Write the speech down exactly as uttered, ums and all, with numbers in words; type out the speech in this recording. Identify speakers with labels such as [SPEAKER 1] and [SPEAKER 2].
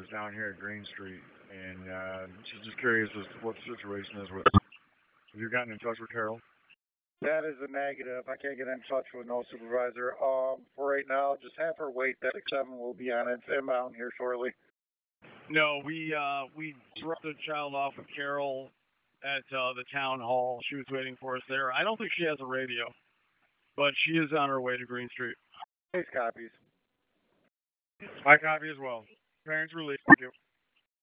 [SPEAKER 1] down here at Green Street, and uh, she's just curious as to what the situation is with. Have you gotten in touch with Carol?
[SPEAKER 2] That is a negative. I can't get in touch with no supervisor. Um, for right now, just have her wait. That six seven will be on its inbound here shortly.
[SPEAKER 1] No, we uh, we dropped the child off with Carol at uh, the town hall. She was waiting for us there. I don't think she has a radio, but she is on her way to Green Street.
[SPEAKER 2] Case copies.
[SPEAKER 1] I copy as well. Parents release. Thank you.